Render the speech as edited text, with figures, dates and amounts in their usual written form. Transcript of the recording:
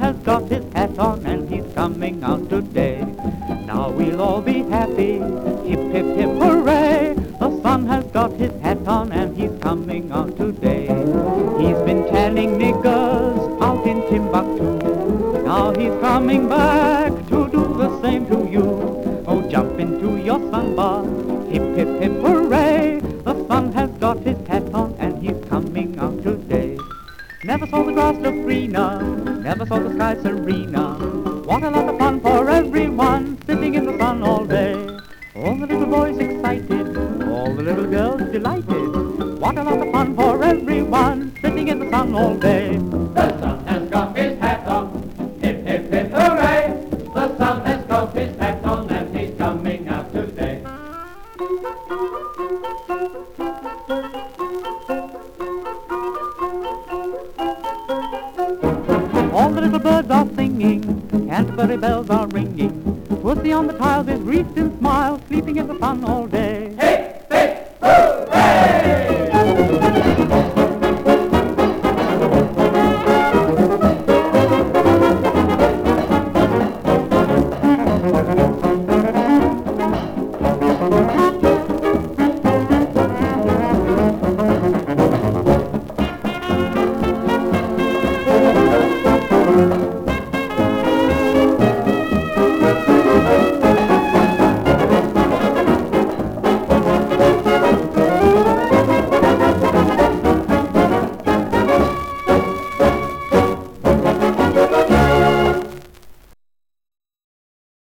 has got his hat on and he's coming out today. Now we'll all be happy, hip, hip, hip, hooray! The sun has got his hat on and he's coming out today. He's been tanning niggers out in Timbuktu. Now he's coming back to do the same to you. Oh, jump into your sunbath, hip, hip, hip, hooray! The sun has got his hat on and he's coming out today. Never saw the grass look greener, never saw the sky serener. What a lot of fun for everyone, sitting in the sun all day. All the little boys excited, all the little girls delighted. What a lot of fun for everyone, sitting in the sun all day. The sun has got his hat on, hip, hip, hip, hooray! The sun has got his hat on and he's coming out today. All the little birds are singing, Canterbury bells are ringing. Pussy on the tiles is wreathed in smiles, sleeping in the sun all day.